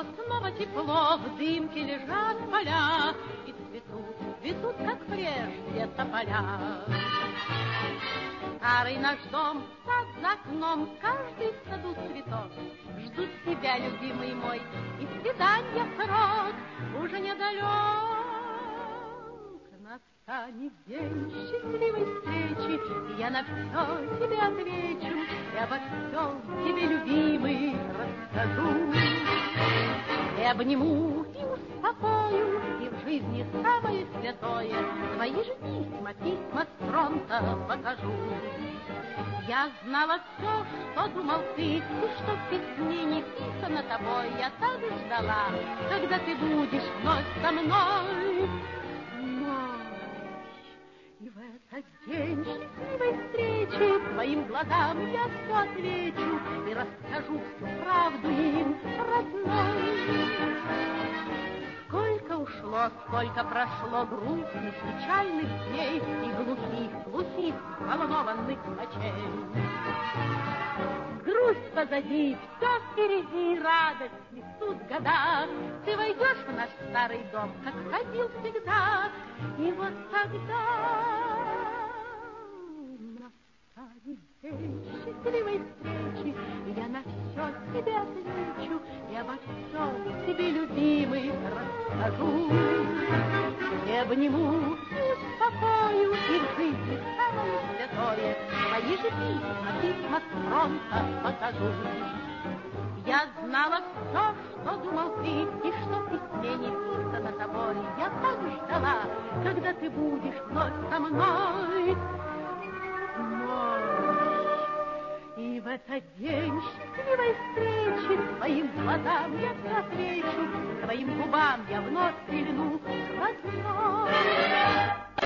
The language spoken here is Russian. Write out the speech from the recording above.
снова тепло, в дымке лежат поля, и цветут, как прежде тополя. Старый наш дом, сад за окном, каждый в саду цветок. Ждут тебя, любимый мой, и свидания срок уже недалек. Настанет день счастливой встречи, и я на все тебе отвечу, и обо всем тебе, любимый, расскажу. И обниму, и успокою, и в жизни самое святое твои же письма с фронта покажу. Я знала все, что думал ты, и что в письме не писано тобой. Я так ждала, когда ты будешь вновь со мной. И в этот день счастливой встречи твоим глазам я все отвечу и расскажу всю правду им, родной. Сколько ушло, сколько прошло грустных, печальных дней и глухих, волнованных ночей. Грусть позади, все впереди, радость несут года. Ты войдешь в наш старый дом, как ходил всегда, и вот тогда настанет день счастливой встречи, и я на все тебе отвечу, и обо всем тебе, любимый, расскажу. И обниму, и успокою, и в жизни самое святое твои же письма с фронта покажу. Я знала все, что думал ты, и что в письме не писано тобой. Я так ждала, когда ты будешь вновь со мной. И в этот день счастливой встречи твоим глазам я все отвечу, твоим губам я вновь прильну, родной.